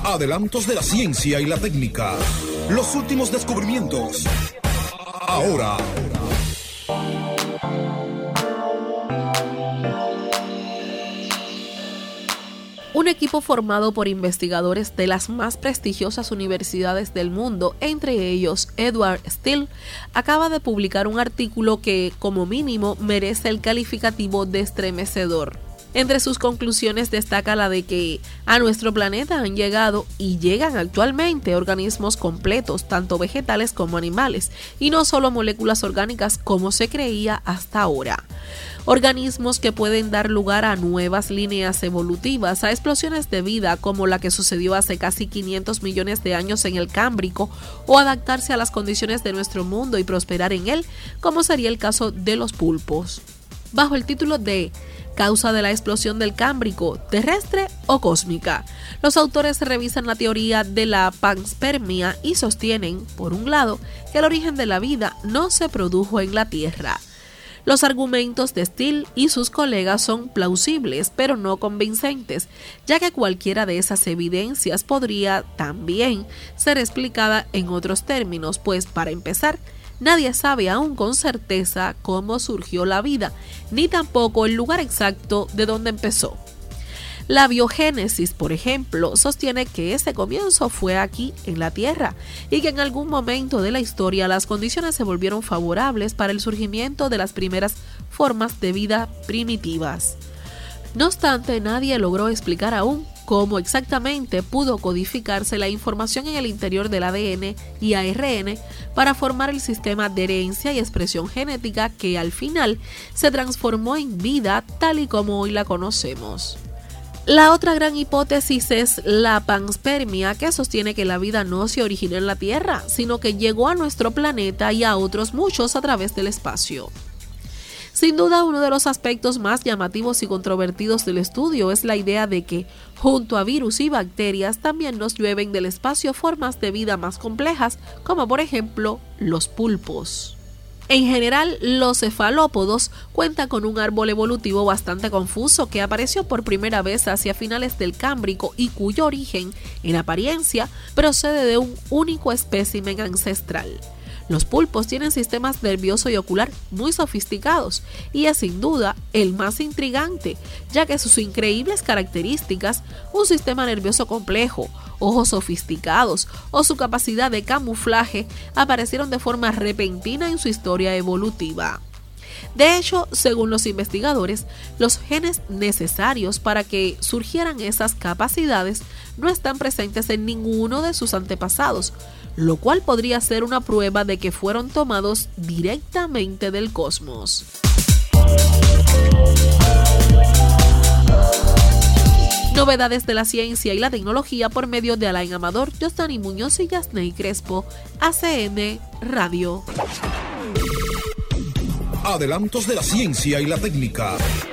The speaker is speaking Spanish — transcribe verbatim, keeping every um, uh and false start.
Adelantos de la ciencia y la técnica. Los últimos descubrimientos. Ahora. Un equipo formado por investigadores de las más prestigiosas universidades del mundo, entre ellos Edward Still, acaba de publicar un artículo que, como mínimo, merece el calificativo de estremecedor. Entre sus conclusiones destaca la de que a nuestro planeta han llegado y llegan actualmente organismos completos, tanto vegetales como animales, y no solo moléculas orgánicas como se creía hasta ahora. Organismos que pueden dar lugar a nuevas líneas evolutivas, a explosiones de vida como la que sucedió hace casi quinientos millones de años en el Cámbrico, o adaptarse a las condiciones de nuestro mundo y prosperar en él, como sería el caso de los pulpos. Bajo el título de Causa de la explosión del Cámbrico, terrestre o cósmica, los autores revisan la teoría de la panspermia y sostienen, por un lado, que el origen de la vida no se produjo en la Tierra. Los argumentos de Still y sus colegas son plausibles, pero no convincentes, ya que cualquiera de esas evidencias podría también ser explicada en otros términos, pues, para empezar, nadie sabe aún con certeza cómo surgió la vida, ni tampoco el lugar exacto de donde empezó. La biogénesis, por ejemplo, sostiene que ese comienzo fue aquí, en la Tierra, y que en algún momento de la historia las condiciones se volvieron favorables para el surgimiento de las primeras formas de vida primitivas. No obstante, nadie logró explicar aún cómo exactamente pudo codificarse la información en el interior del A D N y A R N para formar el sistema de herencia y expresión genética que al final se transformó en vida tal y como hoy la conocemos. La otra gran hipótesis es la panspermia, que sostiene que la vida no se originó en la Tierra, sino que llegó a nuestro planeta y a otros muchos a través del espacio. Sin duda, uno de los aspectos más llamativos y controvertidos del estudio es la idea de que, junto a virus y bacterias, también nos llueven del espacio formas de vida más complejas, como por ejemplo los pulpos. En general, los cefalópodos cuentan con un árbol evolutivo bastante confuso que apareció por primera vez hacia finales del Cámbrico y cuyo origen, en apariencia, procede de un único espécimen ancestral. Los pulpos tienen sistemas nervioso y ocular muy sofisticados y es sin duda el más intrigante, ya que sus increíbles características, un sistema nervioso complejo, ojos sofisticados o su capacidad de camuflaje aparecieron de forma repentina en su historia evolutiva. De hecho, según los investigadores, los genes necesarios para que surgieran esas capacidades no están presentes en ninguno de sus antepasados, lo cual podría ser una prueba de que fueron tomados directamente del cosmos. Novedades de la ciencia y la tecnología por medio de Alain Amador, Jostani Muñoz y Yasney Crespo, A C N Radio. Adelantos de la ciencia y la técnica.